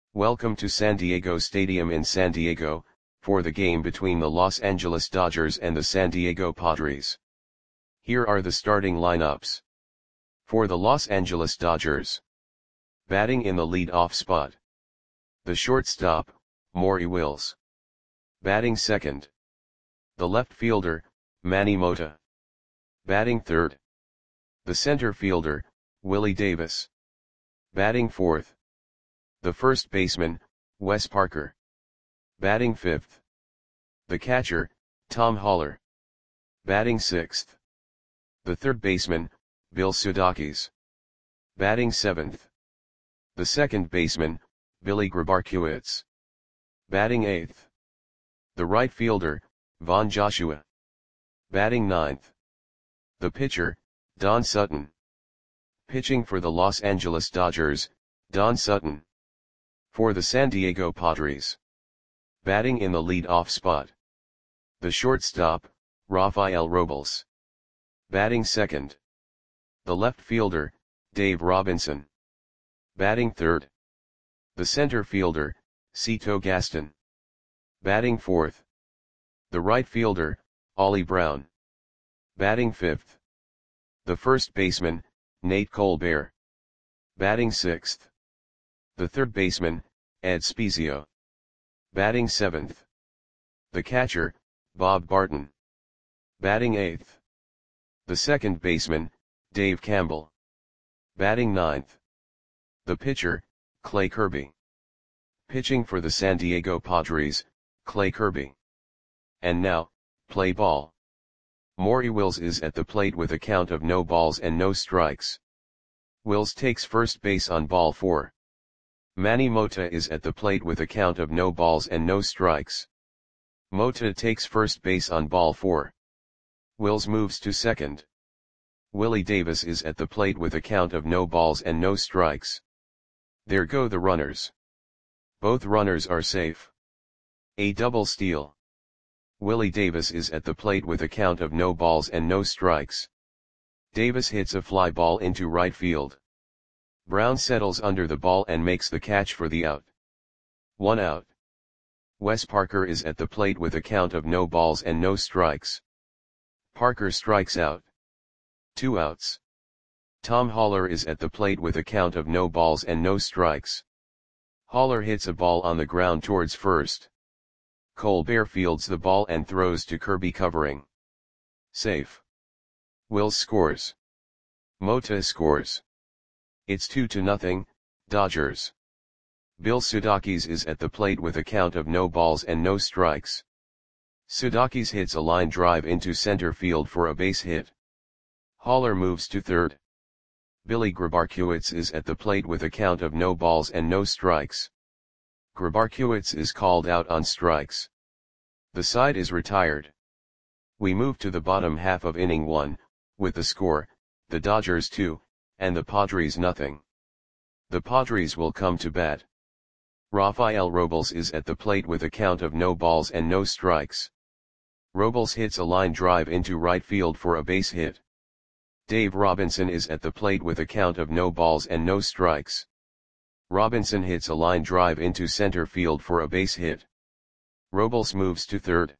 Welcome to San Diego Stadium in San Diego, for the game between the Los Angeles Dodgers and the San Diego Padres. Here are the starting lineups. For the Los Angeles Dodgers. Batting in the lead-off spot. The shortstop, Maury Wills. Batting second. The left fielder, Manny Mota. Batting third. The center fielder, Willie Davis. Batting fourth. The first baseman, Wes Parker. Batting fifth. The catcher, Tom Haller. Batting sixth. The third baseman, Bill Sudakis. Batting seventh. The second baseman, Billy Grabarkiewicz. Batting eighth. The right fielder, Von Joshua. Batting ninth. The pitcher, Don Sutton. Pitching for the Los Angeles Dodgers, Don Sutton. For the San Diego Padres. Batting in the lead-off spot. The shortstop, Rafael Robles. Batting second. The left fielder, Dave Robinson. Batting third. The center fielder, Cito Gaston. Batting fourth. The right fielder, Ollie Brown. Batting fifth. The first baseman, Nate Colbert. Batting sixth. The third baseman, Ed Spezio. Batting seventh. The catcher, Bob Barton. Batting eighth. The second baseman, Dave Campbell. Batting ninth. The pitcher, Clay Kirby. Pitching for the San Diego Padres, Clay Kirby. And now, play ball. Maury Wills is at the plate with a count of no balls and no strikes. Wills takes first base on ball 4. Manny Mota is at the plate with a count of no balls and no strikes. Mota takes first base on ball 4. Wills moves to second. Willie Davis is at the plate with a count of no balls and no strikes. There go the runners. Both runners are safe. A double steal. Willie Davis is at the plate with a count of no balls and no strikes. Davis hits a fly ball into right field. Brown settles under the ball and makes the catch for the out. 1 out. Wes Parker is at the plate with a count of no balls and no strikes. Parker strikes out. 2 outs. Tom Haller is at the plate with a count of no balls and no strikes. Haller hits a ball on the ground towards first. Colbert fields the ball and throws to Kirby covering. Safe. Wills scores. Mota scores. It's 2-0, Dodgers. Bill Sudakis is at the plate with a count of no balls and no strikes. Sudakis hits a line drive into center field for a base hit. Haller moves to third. Billy Grabarkiewicz is at the plate with a count of no balls and no strikes. Grabarkiewicz is called out on strikes. The side is retired. We move to the bottom half of inning 1, with the score, the Dodgers 2, and the Padres nothing. The Padres will come to bat. Rafael Robles is at the plate with a count of no balls and no strikes. Robles hits a line drive into right field for a base hit. Dave Robinson is at the plate with a count of no balls and no strikes. Robinson hits a line drive into center field for a base hit. Robles moves to third.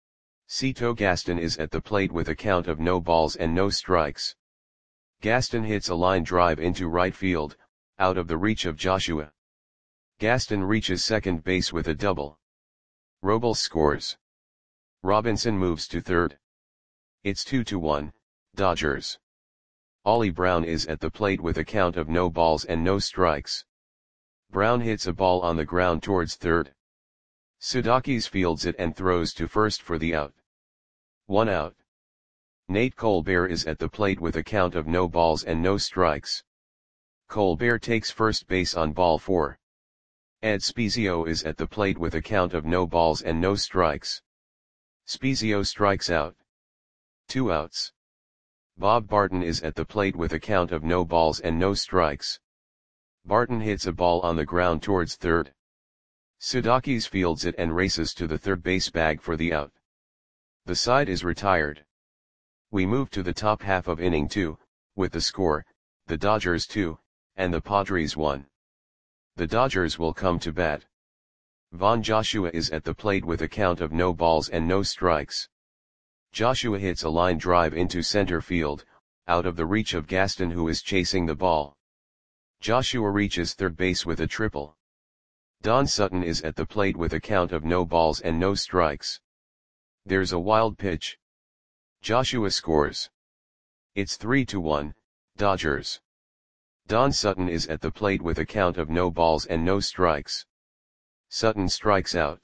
Cito Gaston is at the plate with a count of no balls and no strikes. Gaston hits a line drive into right field, out of the reach of Joshua. Gaston reaches second base with a double. Robles scores. Robinson moves to third. It's 2-1, Dodgers. Ollie Brown is at the plate with a count of no balls and no strikes. Brown hits a ball on the ground towards third. Sudakis fields it and throws to first for the out. 1 out. Nate Colbert is at the plate with a count of no balls and no strikes. Colbert takes first base on ball 4. Ed Spezio is at the plate with a count of no balls and no strikes. Spezio strikes out. 2 outs. Bob Barton is at the plate with a count of no balls and no strikes. Barton hits a ball on the ground towards third. Sudakis fields it and races to the third base bag for the out. The side is retired. We move to the top half of inning 2, with the score, the Dodgers 2, and the Padres 1. The Dodgers will come to bat. Von Joshua is at the plate with a count of no balls and no strikes. Joshua hits a line drive into center field, out of the reach of Gaston, who is chasing the ball. Joshua reaches third base with a triple. Don Sutton is at the plate with a count of no balls and no strikes. There's a wild pitch. Joshua scores. It's 3-1, Dodgers. Don Sutton is at the plate with a count of no balls and no strikes. Sutton strikes out.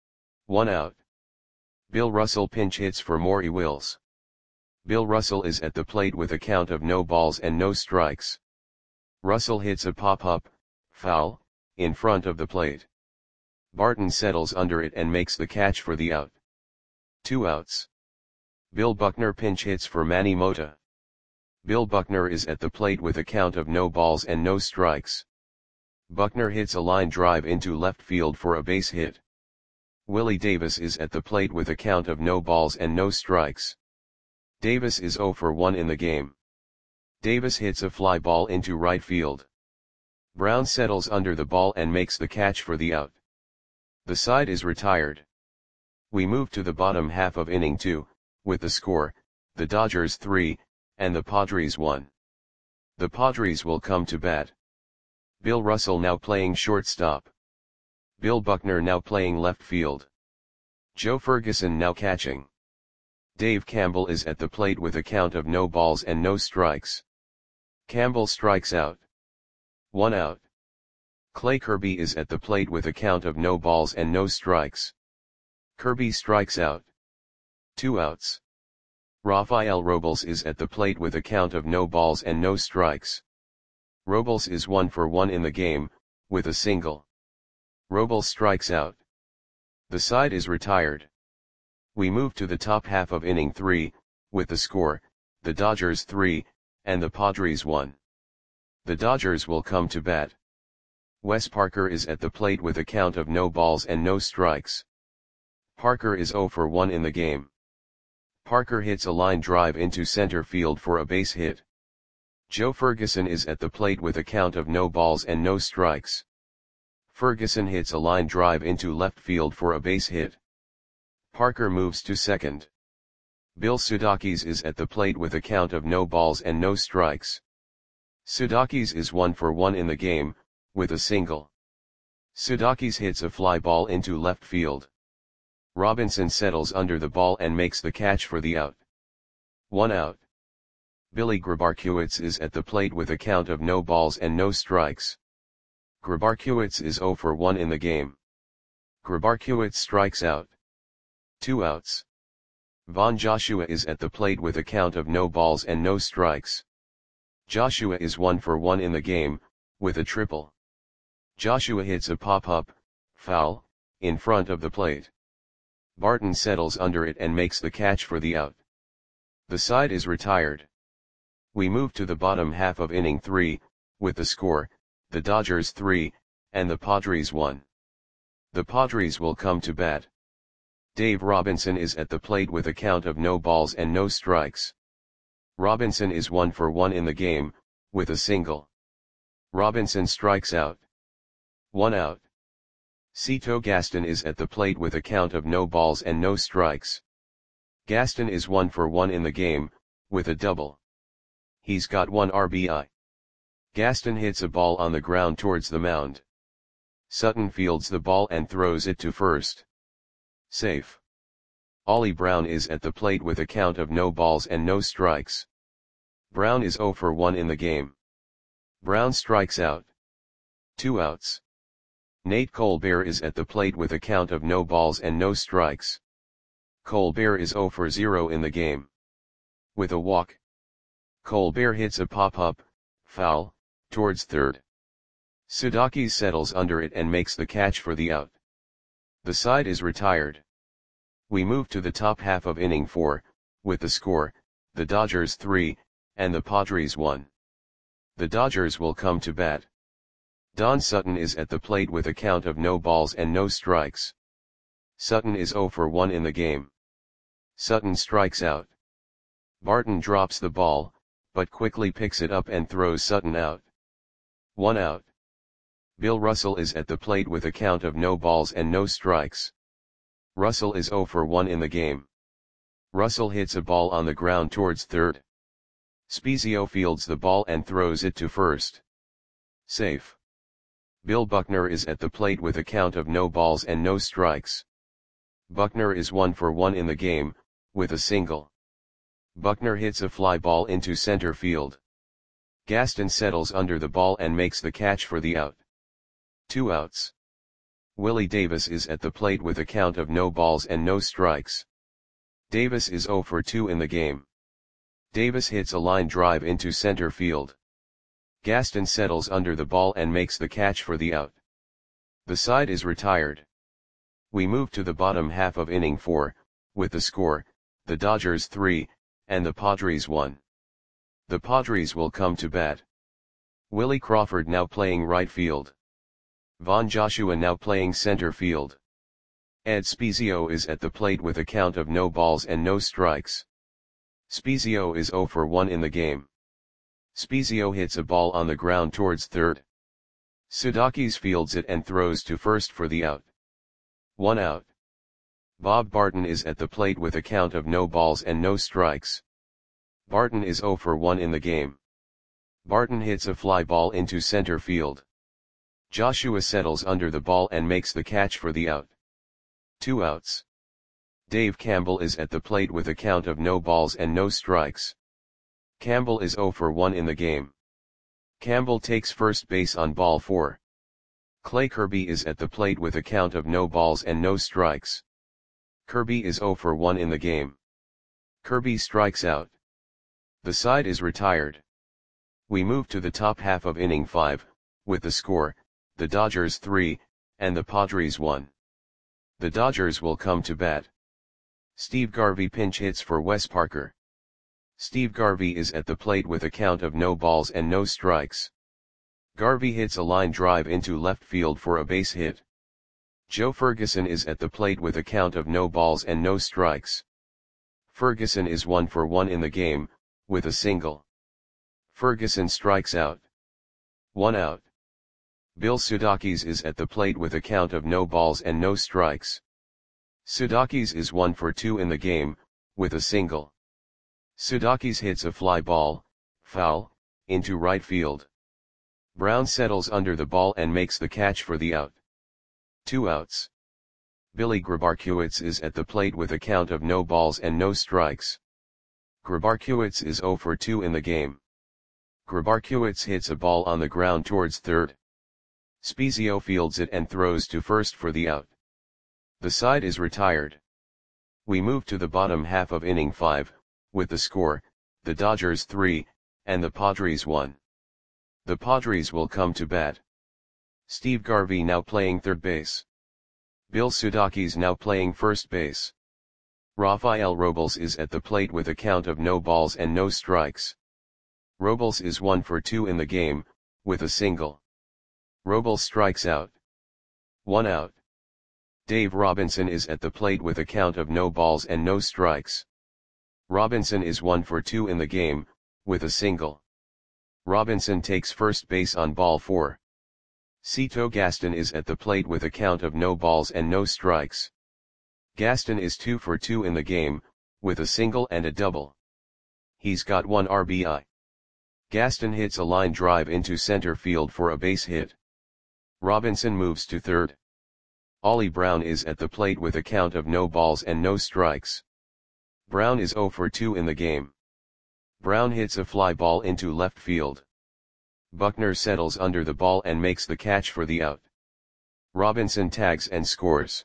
1 out. Bill Russell pinch hits for Maury Wills. Bill Russell is at the plate with a count of no balls and no strikes. Russell hits a pop-up, foul, in front of the plate. Barton settles under it and makes the catch for the out. 2 outs. Bill Buckner pinch hits for Manny Mota. Bill Buckner is at the plate with a count of no balls and no strikes. Buckner hits a line drive into left field for a base hit. Willie Davis is at the plate with a count of no balls and no strikes. Davis is 0 for 1 in the game. Davis hits a fly ball into right field. Brown settles under the ball and makes the catch for the out. The side is retired. We move to the bottom half of inning 2, with the score, the Dodgers 3, and the Padres 1. The Padres will come to bat. Bill Russell now playing shortstop. Bill Buckner now playing left field. Joe Ferguson now catching. Dave Campbell is at the plate with a count of no balls and no strikes. Campbell strikes out. 1 out. Clay Kirby is at the plate with a count of no balls and no strikes. Kirby strikes out. 2 outs. Rafael Robles is at the plate with a count of no balls and no strikes. Robles is 1 for 1 in the game, with a single. Robles strikes out. The side is retired. We move to the top half of inning 3, with the score, the Dodgers 3, and the Padres 1. The Dodgers will come to bat. Wes Parker is at the plate with a count of no balls and no strikes. Parker is 0 for 1 in the game. Parker hits a line drive into center field for a base hit. Joe Ferguson is at the plate with a count of no balls and no strikes. Ferguson hits a line drive into left field for a base hit. Parker moves to second. Bill Sudakis is at the plate with a count of no balls and no strikes. Sudakis is 1 for 1 in the game, with a single. Sudakis hits a fly ball into left field. Robinson settles under the ball and makes the catch for the out. 1 out. Billy Grabarkiewicz is at the plate with a count of no balls and no strikes. Grabarkiewicz is 0 for 1 in the game. Grabarkiewicz strikes out. 2 outs. Von Joshua is at the plate with a count of no balls and no strikes. Joshua is 1 for 1 in the game, with a triple. Joshua hits a pop-up, foul, in front of the plate. Barton settles under it and makes the catch for the out. The side is retired. We move to the bottom half of inning 3, with the score, the Dodgers 3, and the Padres 1. The Padres will come to bat. Dave Robinson is at the plate with a count of no balls and no strikes. Robinson is 1 for 1 in the game, with a single. Robinson strikes out. 1 out. Cito Gaston is at the plate with a count of no balls and no strikes. Gaston is 1 for 1 in the game, with a double. He's got 1 RBI. Gaston hits a ball on the ground towards the mound. Sutton fields the ball and throws it to first. Safe. Ollie Brown is at the plate with a count of no balls and no strikes. Brown is 0 for 1 in the game. Brown strikes out. 2 outs. Nate Colbert is at the plate with a count of no balls and no strikes. Colbert is 0 for 0 in the game. With a walk. Colbert hits a pop-up, foul, towards third. Sudakis settles under it and makes the catch for the out. The side is retired. We move to the top half of inning 4, with the score, the Dodgers 3, and the Padres 1. The Dodgers will come to bat. Don Sutton is at the plate with a count of no balls and no strikes. Sutton is 0 for 1 in the game. Sutton strikes out. Barton drops the ball, but quickly picks it up and throws Sutton out. 1 out. Bill Russell is at the plate with a count of no balls and no strikes. Russell is 0 for 1 in the game. Russell hits a ball on the ground towards third. Spiezio fields the ball and throws it to first. Safe. Bill Buckner is at the plate with a count of no balls and no strikes. Buckner is 1 for 1 in the game, with a single. Buckner hits a fly ball into center field. Gaston settles under the ball and makes the catch for the out. 2 outs. Willie Davis is at the plate with a count of no balls and no strikes. Davis is 0 for 2 in the game. Davis hits a line drive into center field. Gaston settles under the ball and makes the catch for the out. The side is retired. We move to the bottom half of inning 4, with the score, the Dodgers 3, and the Padres 1. The Padres will come to bat. Willie Crawford now playing right field. Von Joshua now playing center field. Ed Spiezio is at the plate with a count of no balls and no strikes. Spiezio is 0 for 1 in the game. Spiezio hits a ball on the ground towards third. Sudakis fields it and throws to first for the out. 1 out. Bob Barton is at the plate with a count of no balls and no strikes. Barton is 0 for 1 in the game. Barton hits a fly ball into center field. Joshua settles under the ball and makes the catch for the out. 2 outs. Dave Campbell is at the plate with a count of no balls and no strikes. Campbell is 0 for 1 in the game. Campbell takes first base on ball 4. Clay Kirby is at the plate with a count of no balls and no strikes. Kirby is 0 for 1 in the game. Kirby strikes out. The side is retired. We move to the top half of inning 5, with the score, the Dodgers 3, and the Padres 1. The Dodgers will come to bat. Steve Garvey pinch hits for Wes Parker. Steve Garvey is at the plate with a count of no balls and no strikes. Garvey hits a line drive into left field for a base hit. Joe Ferguson is at the plate with a count of no balls and no strikes. Ferguson is 1 for 1 in the game, with a single. Ferguson strikes out. 1 out. Bill Sudakis is at the plate with a count of no balls and no strikes. Sudakis is 1 for 2 in the game, with a single. Sudakis hits a fly ball, foul, into right field. Brown settles under the ball and makes the catch for the out. 2 outs. Billy Grabarkiewicz is at the plate with a count of no balls and no strikes. Grabarkiewicz is 0 for 2 in the game. Grabarkiewicz hits a ball on the ground towards third. Spiezio fields it and throws to first for the out. The side is retired. We move to the bottom half of inning 5, with the score, the Dodgers 3, and the Padres 1. The Padres will come to bat. Steve Garvey now playing third base. Bill Sudakis now playing first base. Rafael Robles is at the plate with a count of no balls and no strikes. Robles is 1 for 2 in the game, with a single. Robles strikes out. 1 out. Dave Robinson is at the plate with a count of no balls and no strikes. Robinson is 1 for 2 in the game, with a single. Robinson takes first base on ball 4. Cito Gaston is at the plate with a count of no balls and no strikes. Gaston is 2 for 2 in the game, with a single and a double. He's got 1 RBI. Gaston hits a line drive into center field for a base hit. Robinson moves to third. Ollie Brown is at the plate with a count of no balls and no strikes. Brown is 0 for 2 in the game. Brown hits a fly ball into left field. Buckner settles under the ball and makes the catch for the out. Robinson tags and scores.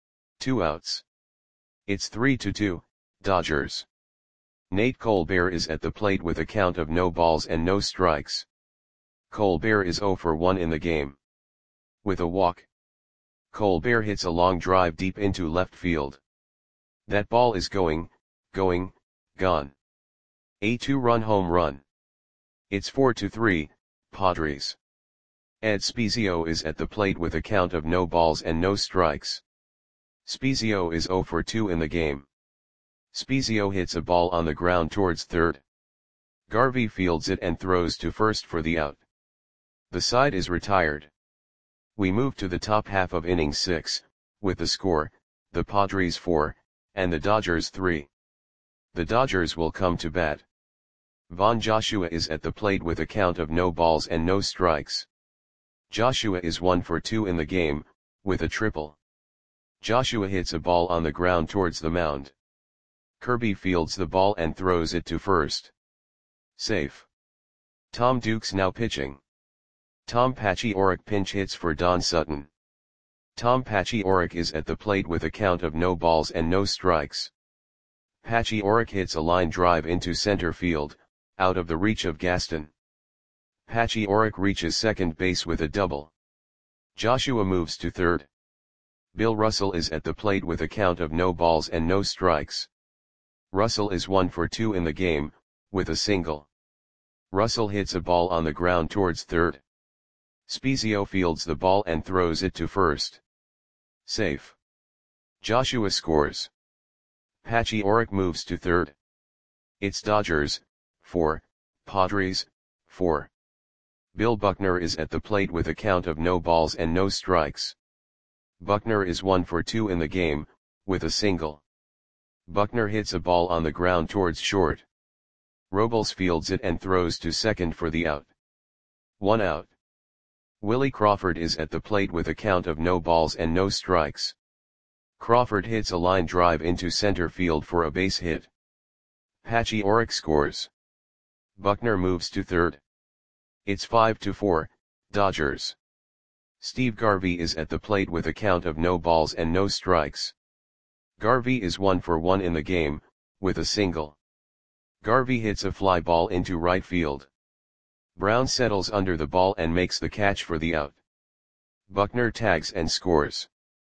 2 outs. It's 3-2, Dodgers. Nate Colbert is at the plate with a count of no balls and no strikes. Colbert is 0 for 1 in the game. With a walk. Colbert hits a long drive deep into left field. That ball is gone. A 2-run home run. It's 4-3, Padres. Ed Spiezio is at the plate with a count of no balls and no strikes. Spiezio is 0 for 2 in the game. Spiezio hits a ball on the ground towards third. Garvey fields it and throws to first for the out. The side is retired. We move to the top half of inning 6, with the score, the Padres 4, and the Dodgers 3. The Dodgers will come to bat. Von Joshua is at the plate with a count of no balls and no strikes. Joshua is 1 for 2 in the game, with a triple. Joshua hits a ball on the ground towards the mound. Kirby fields the ball and throws it to first. Safe. Tom Dukes now pitching. Tom Paciorek pinch hits for Don Sutton. Tom Paciorek is at the plate with a count of no balls and no strikes. Paciorek hits a line drive into center field, out of the reach of Gaston. Paciorek reaches second base with a double. Joshua moves to third. Bill Russell is at the plate with a count of no balls and no strikes. Russell is 1 for 2 in the game, with a single. Russell hits a ball on the ground towards third. Spezio fields the ball and throws it to first. Safe. Joshua scores. Paciorek moves to third. It's Dodgers, 4, Padres, 4. Bill Buckner is at the plate with a count of no balls and no strikes. Buckner is 1 for 2 in the game, with a single. Buckner hits a ball on the ground towards short. Robles fields it and throws to second for the out. 1 out. Willie Crawford is at the plate with a count of no balls and no strikes. Crawford hits a line drive into center field for a base hit. Paciorek scores. Buckner moves to third. It's 5-4, Dodgers. Steve Garvey is at the plate with a count of no balls and no strikes. Garvey is 1 for 1 in the game, with a single. Garvey hits a fly ball into right field. Brown settles under the ball and makes the catch for the out. Buckner tags and scores.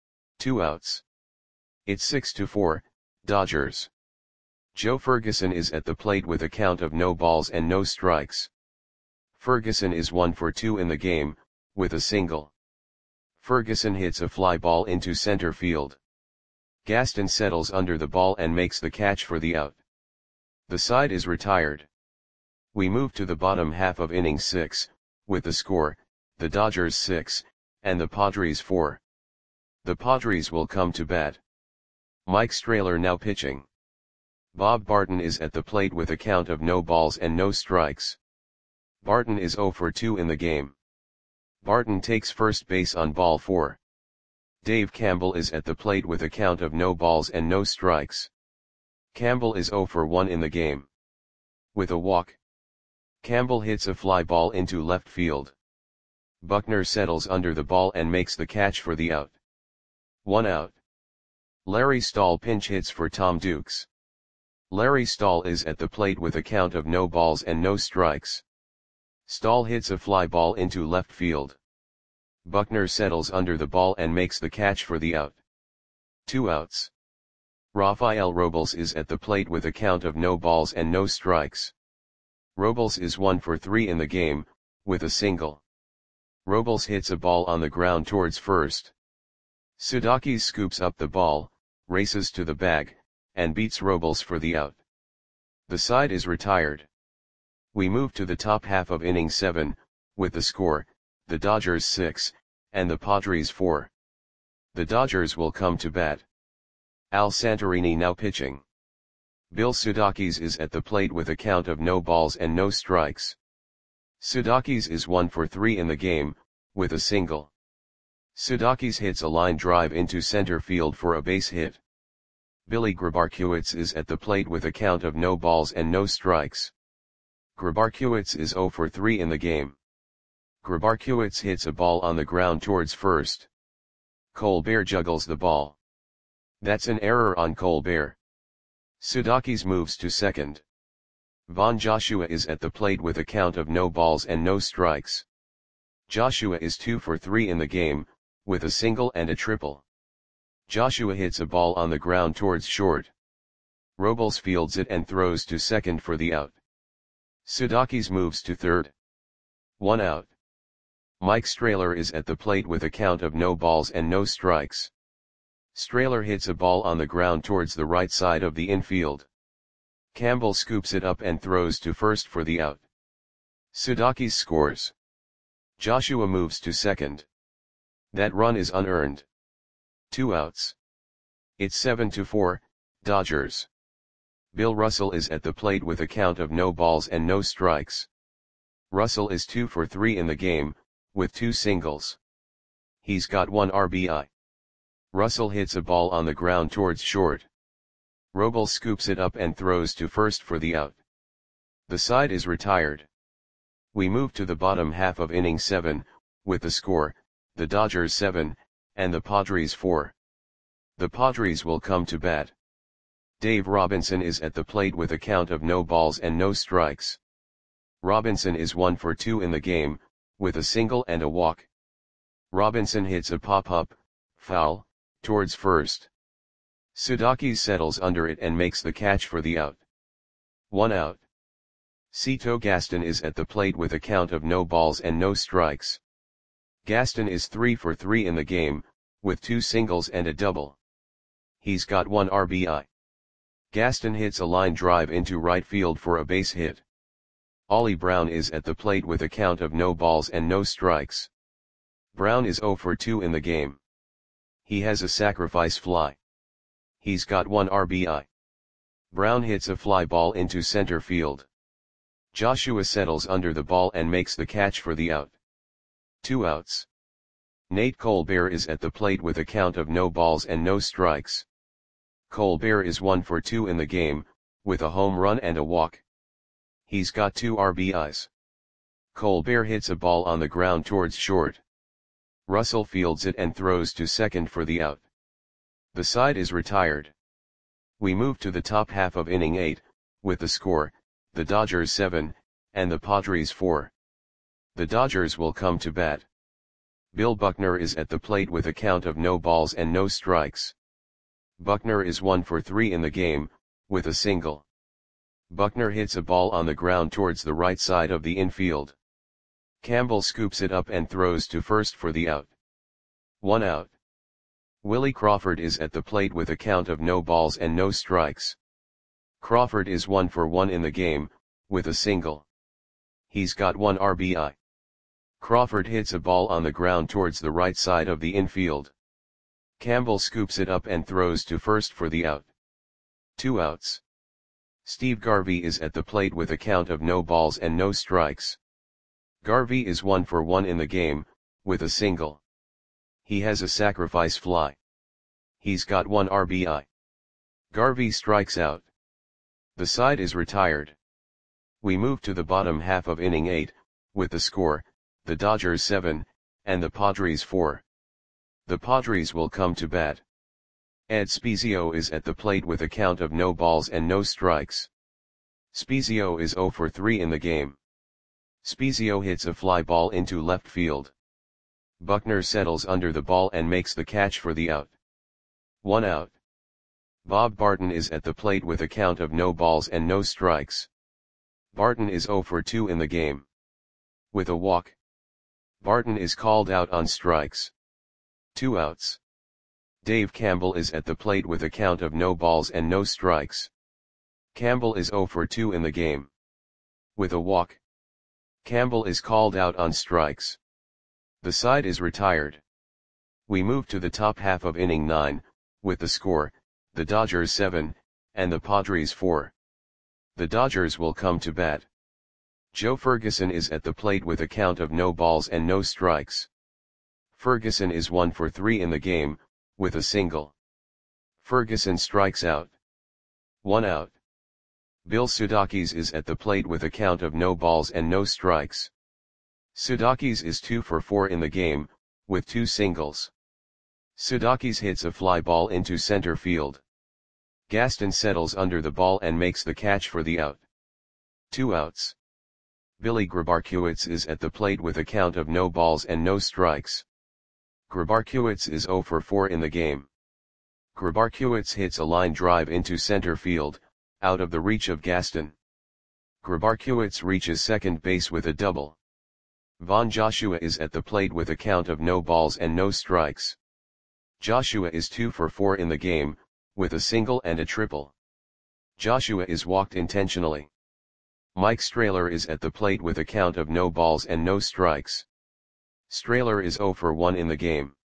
2 outs. It's 6-4, Dodgers. Joe Ferguson is at the plate with a count of no balls and no strikes. Ferguson is 1 for 2 in the game, with a single. Ferguson hits a fly ball into center field. Gaston settles under the ball and makes the catch for the out. The side is retired. We move to the bottom half of inning 6, with the score, the Dodgers 6, and the Padres 4. The Padres will come to bat. Mike Strahler now pitching. Bob Barton is at the plate with a count of no balls and no strikes. Barton is 0 for 2 in the game. Barton takes first base on ball 4. Dave Campbell is at the plate with a count of no balls and no strikes. Campbell is 0 for 1 in the game. With a walk. Campbell hits a fly ball into left field. Buckner settles under the ball and makes the catch for the out. 1 out. Larry Stahl pinch hits for Tom Dukes. Larry Stahl is at the plate with a count of no balls and no strikes. Stahl hits a fly ball into left field. Buckner settles under the ball and makes the catch for the out. 2 outs. Rafael Robles is at the plate with a count of no balls and no strikes. Robles is 1 for 3 in the game, with a single. Robles hits a ball on the ground towards first. Sudakis scoops up the ball, races to the bag, and beats Robles for the out. The side is retired. We move to the top half of inning 7, with the score, the Dodgers 6, and the Padres 4. The Dodgers will come to bat. Al Santorini now pitching. Bill Sudakis is at the plate with a count of no balls and no strikes. Sudakis is 1 for 3 in the game, with a single. Sudakis hits a line drive into center field for a base hit. Billy Grabarkiewicz is at the plate with a count of no balls and no strikes. Grabarkiewicz is 0 for 3 in the game. Grabarkiewicz hits a ball on the ground towards first. Colbert juggles the ball. That's an error on Colbert. Sudakis moves to second. Von Joshua is at the plate with a count of no balls and no strikes. Joshua is 2 for 3 in the game, with a single and a triple. Joshua hits a ball on the ground towards short. Robles fields it and throws to second for the out. Sudakis moves to third. 1 out. Mike Strahler is at the plate with a count of no balls and no strikes. Strahler hits a ball on the ground towards the right side of the infield. Campbell scoops it up and throws to first for the out. Sudakis scores. Joshua moves to second. That run is unearned. 2 outs. It's 7-4, Dodgers. Bill Russell is at the plate with a count of no balls and no strikes. Russell is 2 for 3 in the game, with 2 singles. He's got 1 RBI. Russell hits a ball on the ground towards short. Robles scoops it up and throws to first for the out. The side is retired. We move to the bottom half of inning 7, with the score, the Dodgers 7, and the Padres 4. The Padres will come to bat. Dave Robinson is at the plate with a count of no balls and no strikes. Robinson is 1 for 2 in the game, with a single and a walk. Robinson hits a pop-up, foul, towards first. Sudakis settles under it and makes the catch for the out. 1 out. Cito Gaston is at the plate with a count of no balls and no strikes. Gaston is 3 for 3 in the game, with 2 singles and a double. He's got 1 RBI. Gaston hits a line drive into right field for a base hit. Ollie Brown is at the plate with a count of no balls and no strikes. Brown is 0 for 2 in the game. He has a sacrifice fly. He's got 1 RBI. Brown hits a fly ball into center field. Joshua settles under the ball and makes the catch for the out. 2 outs. Nate Colbert is at the plate with a count of no balls and no strikes. Colbert is 1 for 2 in the game, with a home run and a walk. He's got 2 RBIs. Colbert hits a ball on the ground towards short. Russell fields it and throws to second for the out. The side is retired. We move to the top half of inning 8, with the score, the Dodgers 7, and the Padres 4. The Dodgers will come to bat. Bill Buckner is at the plate with a count of no balls and no strikes. Buckner is 1 for 3 in the game, with a single. Buckner hits a ball on the ground towards the right side of the infield. Campbell scoops it up and throws to first for the out. 1 out. Willie Crawford is at the plate with a count of no balls and no strikes. Crawford is 1 for 1 in the game, with a single. He's got 1 RBI. Crawford hits a ball on the ground towards the right side of the infield. Campbell scoops it up and throws to first for the out. 2 outs. Steve Garvey is at the plate with a count of no balls and no strikes. Garvey is 1 for 1 in the game, with a single. He has a sacrifice fly. He's got 1 RBI. Garvey strikes out. The side is retired. We move to the bottom half of inning 8, with the score, the Dodgers 7, and the Padres 4. The Padres will come to bat. Ed Spezio is at the plate with a count of no balls and no strikes. Spezio is 0 for 3 in the game. Spezio hits a fly ball into left field. Buckner settles under the ball and makes the catch for the out. 1 out. Bob Barton is at the plate with a count of no balls and no strikes. Barton is 0 for 2 in the game. With a walk. Barton is called out on strikes. 2 outs. Dave Campbell is at the plate with a count of no balls and no strikes. Campbell is 0 for 2 in the game. With a walk. Campbell is called out on strikes. The side is retired. We move to the top half of inning 9, with the score, the Dodgers 7, and the Padres 4. The Dodgers will come to bat. Joe Ferguson is at the plate with a count of no balls and no strikes. Ferguson is 1 for 3 in the game, with a single. Ferguson strikes out. 1 out. Bill Sudakis is at the plate with a count of no balls and no strikes. Sudakis is 2 for 4 in the game, with 2 singles. Sudakis hits a fly ball into center field. Gaston settles under the ball and makes the catch for the out. 2 outs. Billy Grabarkiewicz is at the plate with a count of no balls and no strikes. Grabarkiewicz is 0 for 4 in the game. Sudakis is 2 for 4 in the game, with 2 singles. Sudakis hits a fly ball into center field. Gaston settles under the ball and makes the catch for the out. 2 outs. Billy Grabarkiewicz is at the plate with a count of no balls and no strikes. Grabarkiewicz is 0 for 4 in the game. Grabarkiewicz hits a line drive into center field, out of the reach of Gaston. Grabarkiewicz reaches second base with a double. Von Joshua is at the plate with a count of no balls and no strikes. Joshua is 2 for 4 in the game, with a single and a triple. Joshua is walked intentionally. Mike Strahler is at the plate with a count of no balls and no strikes. Strahler is 0 for 1 in the game.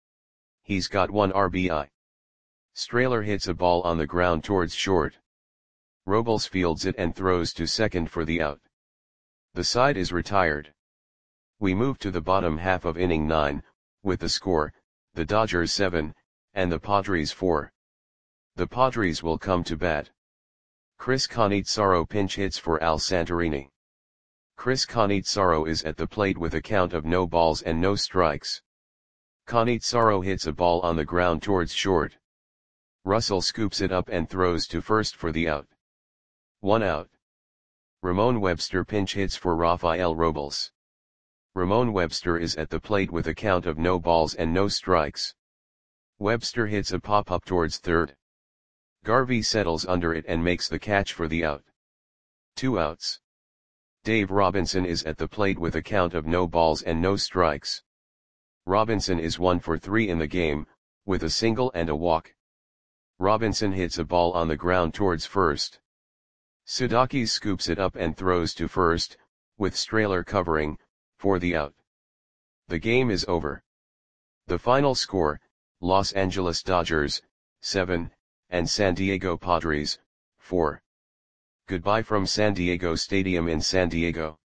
he's got 1 RBI. Strehler hits a ball on the ground towards short. Robles fields it and throws to second for the out. The side is retired. We move to the bottom half of inning 9, with the score, the Dodgers 7, and the Padres 4. The Padres will come to bat. Chris Cannizzaro pinch hits for Al Santorini. Chris Cannizzaro is at the plate with a count of no balls and no strikes. Cannizzaro hits a ball on the ground towards short. Russell scoops it up and throws to first for the out. 1 out. Ramon Webster pinch hits for Rafael Robles. Ramon Webster is at the plate with a count of no balls and no strikes. Webster hits a pop-up towards third. Garvey settles under it and makes the catch for the out. 2 outs. Dave Robinson is at the plate with a count of no balls and no strikes. Robinson is 1 for 3 in the game, with a single and a walk. Robinson hits a ball on the ground towards first. Sudakis scoops it up and throws to first, with Strehler covering, for the out. The game is over. The final score, Los Angeles Dodgers, 7, and San Diego Padres, 4. Goodbye from San Diego Stadium in San Diego.